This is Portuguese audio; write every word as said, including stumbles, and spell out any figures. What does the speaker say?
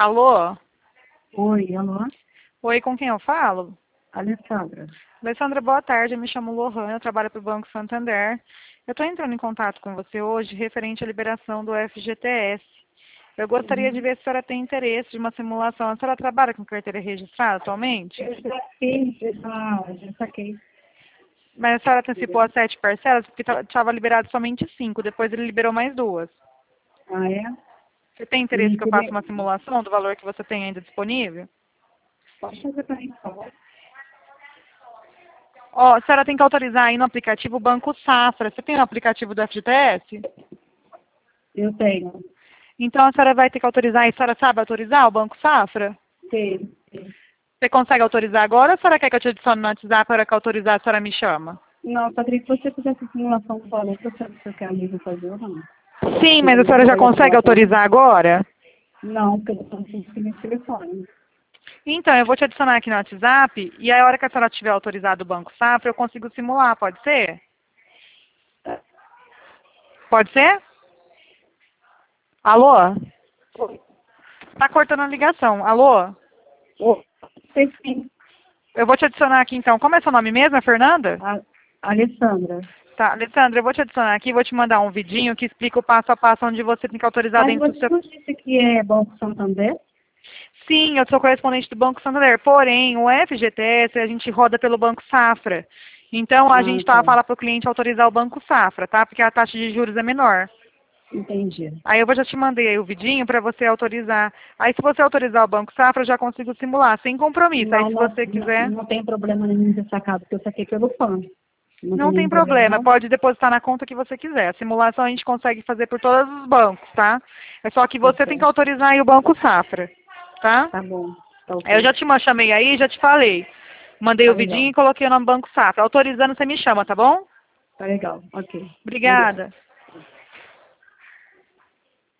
Alô? Oi, alô? Oi, com quem eu falo? Alessandra. Alessandra, boa tarde. Eu me chamo Lohane, eu trabalho para o Banco Santander. Eu estou entrando em contato com você hoje referente à liberação do F G T S. Eu gostaria de ver se a senhora tem interesse de uma simulação. A senhora trabalha com carteira registrada atualmente? Eu já fiz, já, já saquei. Mas a senhora antecipou as sete parcelas porque estava liberado somente cinco, depois ele liberou mais duas. Ah, é? Você tem interesse E que eu faça queria... uma simulação do valor que você tem ainda disponível? Pode fazer para mim, por favor? Ó, a senhora tem que autorizar aí no aplicativo o Banco Safra. Você tem o aplicativo do F G T S? Eu tenho. Então a senhora vai ter que autorizar, e a senhora sabe autorizar o Banco Safra? Tenho. Você consegue autorizar agora ou a senhora quer que eu te adicione no WhatsApp para que autorizar a senhora me chama? Não, só queria que você fizesse a simulação do valor para saber se eu quero mesmo fazer ou não. Sim, mas a Eu não senhora já sei a consegue simulação. autorizar agora? Não, porque eu não tenho meu telefone. Então, eu vou te adicionar aqui no WhatsApp e aí, a hora que a senhora tiver autorizado o Banco Safra, eu consigo simular, pode ser? Pode ser? Alô? Oi. Tá cortando a ligação. Alô? Oi. Sei sim. Eu vou te adicionar aqui então. Como é seu nome mesmo? É Fernanda? A Alessandra. Tá, Alessandra, eu vou te adicionar aqui e vou te mandar um vidinho que explica o passo a passo onde você tem que autorizar Mas dentro do você seu... não disse que é Banco Santander? Sim, eu sou correspondente do Banco Santander, porém, o F G T S a gente roda pelo Banco Safra. Então, a Ah, gente tá, tá. fala para o cliente autorizar o Banco Safra, tá? Porque a taxa de juros é menor. Entendi. Aí eu vou já te mandei aí o vidinho para você autorizar. Aí se você autorizar o Banco Safra, eu já consigo simular, sem compromisso. Aí Não, se não, você não, quiser, não tem problema nenhum de sacar, porque eu saquei pelo fã. Não tem não tem nenhum problema, problema, não? pode depositar na conta que você quiser. A simulação a gente consegue fazer por todos os bancos, tá? É só que Tá você tem que certo. autorizar aí o Banco Safra, tá? Tá bom. Tá Aí eu ok. já te ma- chamei aí, já te falei. Mandei Tá o vidinho legal. e coloquei o nome Banco Safra. Autorizando, você me chama, tá bom? Tá legal. Ok. Obrigada. Obrigada.